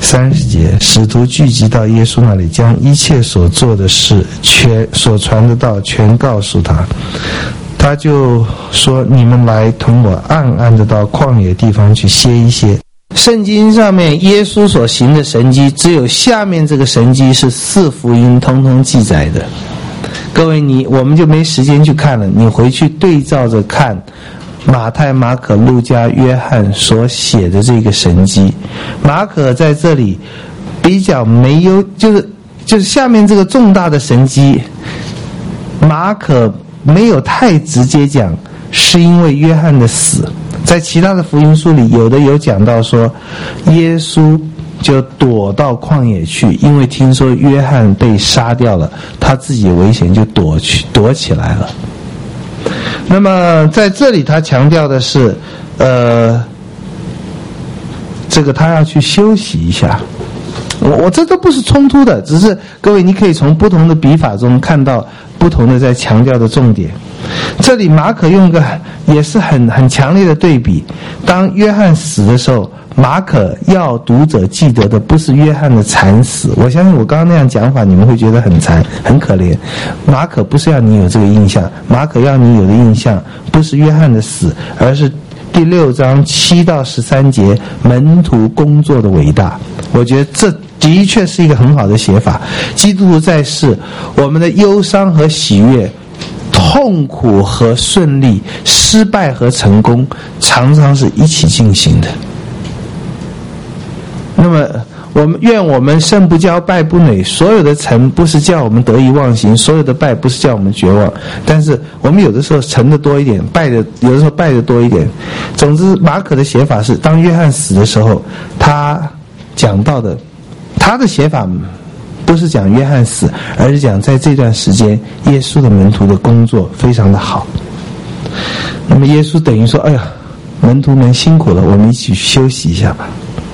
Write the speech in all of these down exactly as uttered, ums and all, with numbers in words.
三十节，使徒聚集到耶稣那里，将一切所做的事全所传的道全告诉他。他就说：你们来同我暗暗的到旷野地方去歇一歇。圣经上面耶稣所行的神迹，只有下面这个神迹是四福音通通记载的。各位，你我们就没时间去看了，你回去对照着看马太、马可、路加、约翰所写的这个神迹。马可在这里比较没有，就是就是下面这个重大的神迹，马可没有太直接讲是因为约翰的死。在其他的福音书里，有的有讲到说耶稣就躲到旷野去，因为听说约翰被杀掉了，他自己危险就躲去躲起来了。那么在这里他强调的是呃这个他要去休息一下。我我这都不是冲突的，只是各位你可以从不同的笔法中看到不同的在强调的重点。这里马可用个也是很很强烈的对比，当约翰死的时候，马可要读者记得的不是约翰的惨死，我相信我刚刚那样讲法你们会觉得很惨很可怜。马可不是要你有这个印象，马可要你有的印象不是约翰的死，而是第六章七到十三节门徒工作的伟大。我觉得这的确是一个很好的写法。基督徒在世，我们的忧伤和喜悦，痛苦和顺利，失败和成功，常常是一起进行的。那么我们愿我们胜不骄败不馁，所有的成不是叫我们得意忘形，所有的败不是叫我们绝望，但是我们有的时候成的多一点，败的有的时候败的多一点。总之马可的写法是，当约翰死的时候，他讲到的，他的写法不是讲约翰死，而是讲在这段时间耶稣的门徒的工作非常的好。那么耶稣等于说，哎呀，门徒们辛苦了，我们一起休息一下吧。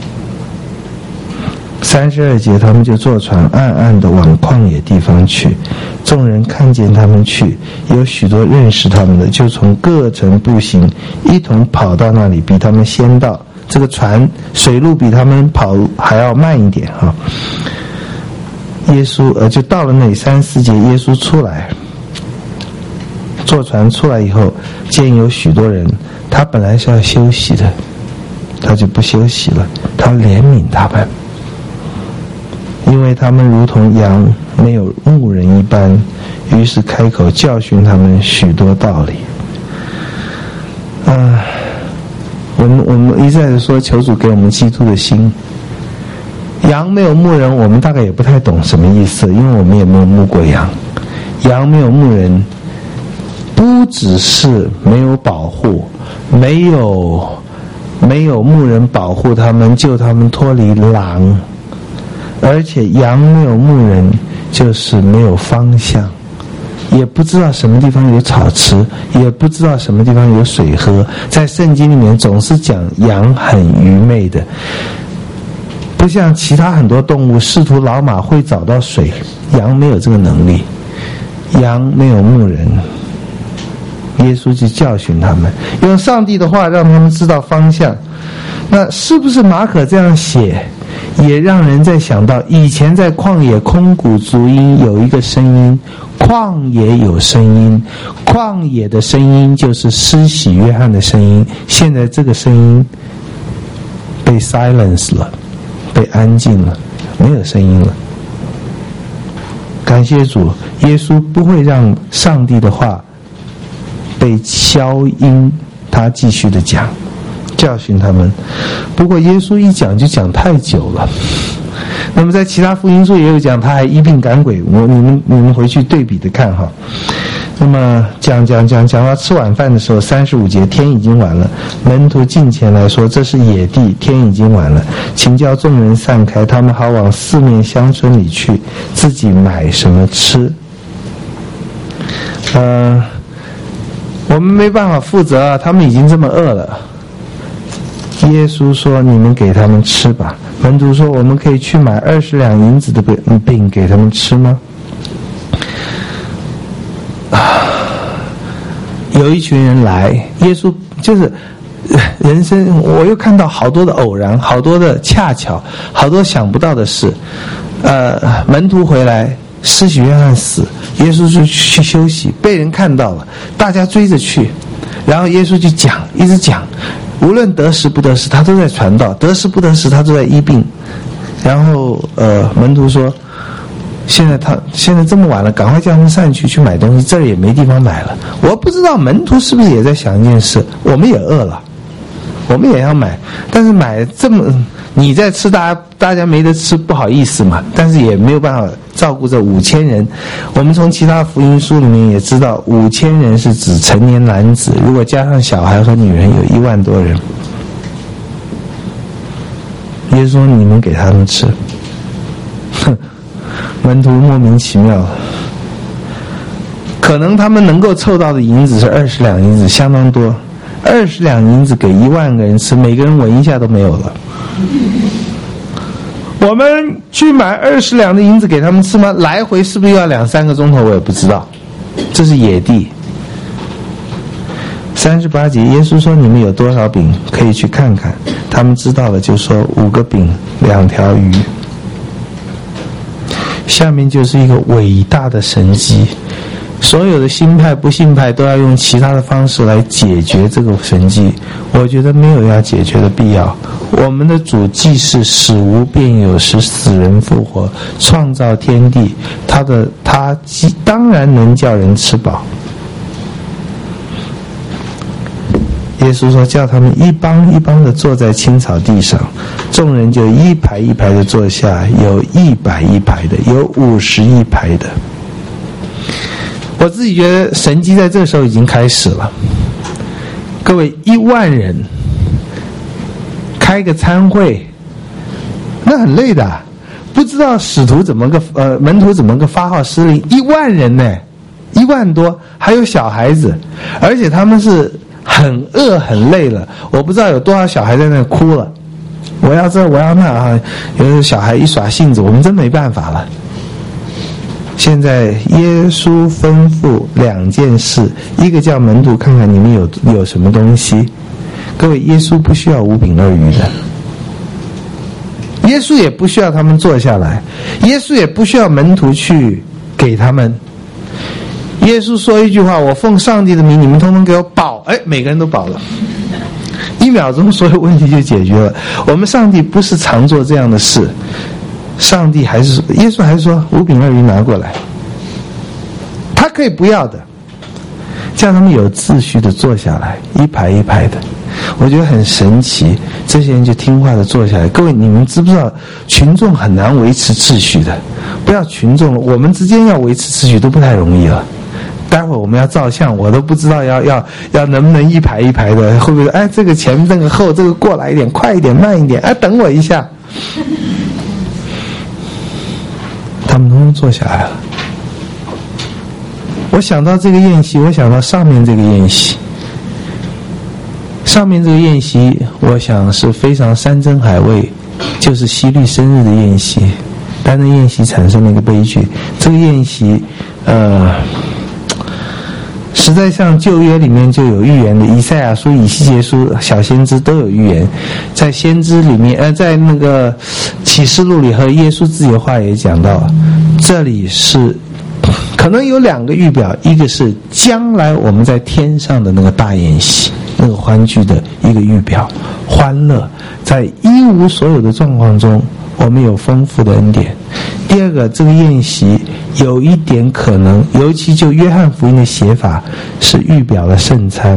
三十二节，他们就坐船暗暗地往旷野地方去，众人看见他们去，有许多认识他们的，就从各城步行，一同跑到那里，比他们先到。这个船水路比他们跑还要慢一点啊。耶稣呃就到了那里，三四节，耶稣出来，坐船出来以后，见有许多人，他本来是要休息的，他就不休息了，他怜悯他们，因为他们如同羊没有牧人一般，于是开口教训他们许多道理。啊、呃，我们我们一再的说，求主给我们基督的心。羊没有牧人，我们大概也不太懂什么意思，因为我们也没有牧过羊。羊没有牧人，不只是没有保护，没有没有牧人保护他们，救他们脱离狼，而且羊没有牧人，就是没有方向，也不知道什么地方有草吃，也不知道什么地方有水喝。在圣经里面总是讲羊很愚昧的，不像其他很多动物，识途老马会找到水，羊没有这个能力。羊没有牧人，耶稣就教训他们，用上帝的话让他们知道方向。那是不是马可这样写，也让人在想到以前在旷野空谷足音有一个声音，旷野有声音，旷野的声音就是施洗约翰的声音，现在这个声音被 silence 了，被安静了，没有声音了。感谢主，耶稣不会让上帝的话被消音，他继续的讲，教训他们。不过耶稣一讲就讲太久了。那么在其他福音书也有讲，他还医病赶鬼，我你们你们回去对比的看哈。那么讲讲讲讲到吃晚饭的时候，三十五节，天已经晚了，门徒近前来说，这是野地，天已经晚了，请叫众人散开，他们好往四面乡村里去，自己买什么吃。呃，我们没办法负责啊，他们已经这么饿了。耶稣说：“你们给他们吃吧。”门徒说：“我们可以去买二十两银子的饼给他们吃吗？”啊，有一群人来，耶稣就是人生我又看到好多的偶然，好多的恰巧，好多想不到的事。呃，门徒回来，施洗约翰死，耶稣就去休息，被人看到了，大家追着去，然后耶稣就讲，一直讲，无论得时不得时，他都在传道；得时不得时，他都在医病。然后呃，门徒说，现在他现在这么晚了，赶快叫他们上去去买东西，这儿也没地方买了。我不知道门徒是不是也在想一件事，我们也饿了，我们也要买，但是买这么你在吃，大家大家没得吃，不好意思嘛，但是也没有办法照顾这五千人。我们从其他福音书里面也知道，五千人是指成年男子，如果加上小孩和女人，有一万多人。耶稣说你们给他们吃，哼，门徒莫名其妙，可能他们能够凑到的银子是二十两银子，相当多。二十两银子给一万个人吃，每个人闻一下都没有了。我们去买二十两的银子给他们吃吗？来回是不是要两三个钟头？我也不知道，这是野地。三十八节，耶稣说：“你们有多少饼？可以去看看。”他们知道了，就说：“五个饼，两条鱼。”下面就是一个伟大的神迹。所有的新派不信派都要用其他的方式来解决这个神迹，我觉得没有要解决的必要。我们的主既是使无变有，使死人复活，创造天地，他的他当然能叫人吃饱。耶稣说叫他们一帮一帮的坐在青草地上，众人就一排一排的坐下，有一百一排的，有五十一排的。我自己觉得神迹在这个时候已经开始了。各位，一万人开个餐会，那很累的，不知道使徒怎么个呃门徒怎么个发号施令，一万人呢，一万多，还有小孩子，而且他们是很饿很累了，我不知道有多少小孩在那哭了，我要这我要那啊，有的小孩一耍性子，我们真没办法了。现在耶稣吩咐两件事，一个叫门徒看看你们有有什么东西。各位，耶稣不需要五饼二鱼的，耶稣也不需要他们坐下来，耶稣也不需要门徒去给他们。耶稣说一句话：我奉上帝的名，你们通通给我饱。哎，每个人都饱了，一秒钟所有问题就解决了。我们上帝不是常做这样的事，上帝还是耶稣还是说五饼二鱼拿过来，他可以不要的，叫他们有秩序的坐下来，一排一排的。我觉得很神奇，这些人就听话的坐下来。各位，你们知不知道群众很难维持秩序的？不要群众了，我们之间要维持秩序都不太容易了。待会儿我们要照相，我都不知道要要要能不能一排一排的，会不会哎这个前这个后，这个过来一点，快一点，慢一点，哎等我一下。他们通通坐下来了。我想到这个宴席，我想到上面这个宴席。上面这个宴席，我想是非常山珍海味，就是希律生日的宴席，但那宴席产生了一个悲剧。这个宴席，呃，实在上旧约里面就有预言的，以赛亚书、以西结书、小先知都有预言，在先知里面，呃，在那个启示录里和耶稣自己的话也讲到，这里是可能有两个预表，一个是将来我们在天上的那个大宴席。那个欢聚的一个预表，欢乐，在一无所有的状况中，我们有丰富的恩典。第二个，这个宴席有一点可能，尤其就约翰福音的写法，是预表了圣餐。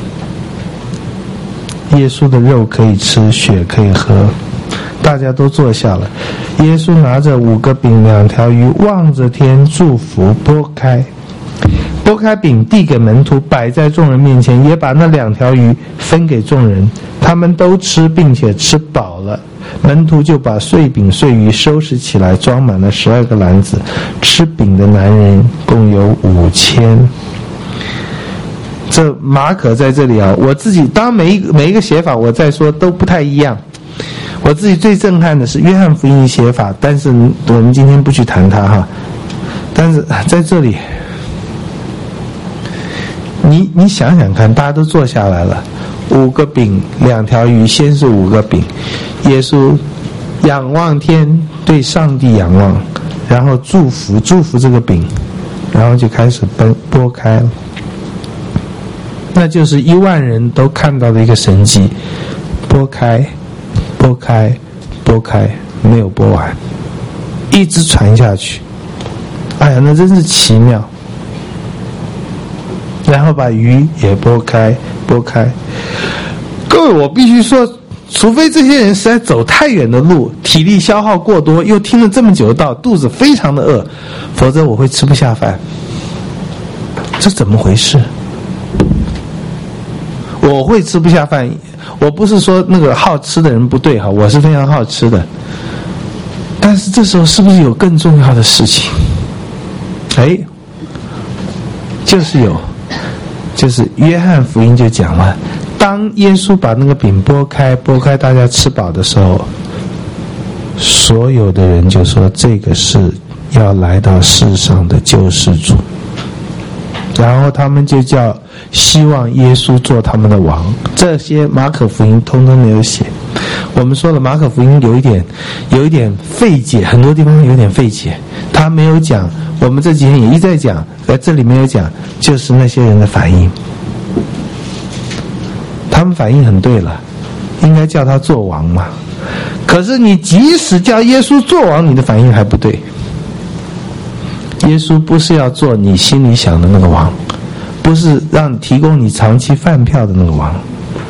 耶稣的肉可以吃，血可以喝，大家都坐下了。耶稣拿着五个饼两条鱼，望着天祝福，拨开。拨开饼递给门徒，摆在众人面前，也把那两条鱼分给众人，他们都吃并且吃饱了。门徒就把碎饼碎鱼收拾起来，装满了十二个篮子。吃饼的男人共有五千。这马可在这里啊，我自己当然每一个每一个写法我再说都不太一样。我自己最震撼的是约翰福音的写法，但是我们今天不去谈它哈。但是在这里。你你想想看，大家都坐下来了， 五个饼两条鱼，先是五个饼，耶稣仰望天，对上帝仰望，然后祝福祝福这个饼，然后就开始剥剥开了，那就是一万人都看到的一个神迹，剥开剥开剥开，没有剥完，一直传下去。哎呀，那真是奇妙。然后把鱼也剥开剥开。各位，我必须说，除非这些人实在走太远的路，体力消耗过多，又听了这么久的道，肚子非常的饿，否则我会吃不下饭。这怎么回事？我会吃不下饭，我不是说那个好吃的人不对哈，我是非常好吃的。但是这时候是不是有更重要的事情？哎，就是有，就是约翰福音就讲了，当耶稣把那个饼剥开剥开大家吃饱的时候，所有的人就说这个是要来到世上的救世主，然后他们就叫希望耶稣做他们的王。这些马可福音通通没有写。我们说了，马可福音有一点有一点费解，很多地方有点费解，他没有讲，我们这几天也一再讲，在这里没有讲，就是那些人的反应。他们反应很对了，应该叫他做王嘛。可是你即使叫耶稣做王，你的反应还不对。耶稣不是要做你心里想的那个王，不是让提供你长期饭票的那个王。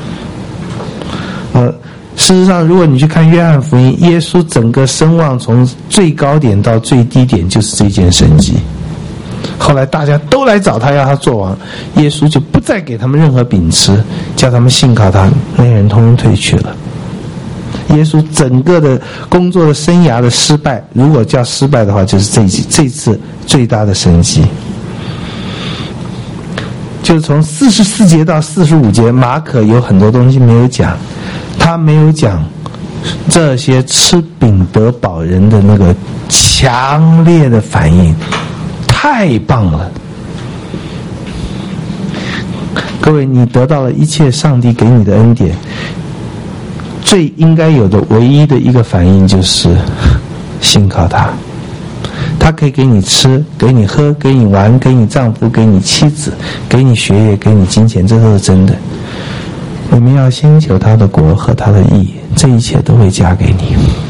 呃，事实上，如果你去看约翰福音，耶稣整个声望从最高点到最低点就是这件神迹。后来大家都来找他，要他做王，耶稣就不再给他们任何饼吃，叫他们信靠他，那些人通通退去了。耶稣整个的工作的生涯的失败，如果叫失败的话，就是这一这次最大的神迹。就是从四十四节到四十五节，马可有很多东西没有讲，他没有讲这些吃饼得饱人的那个强烈的反应，太棒了。各位，你得到了一切上帝给你的恩典，最应该有的唯一的一个反应就是信靠他。他可以给你吃，给你喝，给你玩，给你丈夫，给你妻子，给你学业，给你金钱，这都是真的。你们要先求他的国和他的义，这一切都会加给你。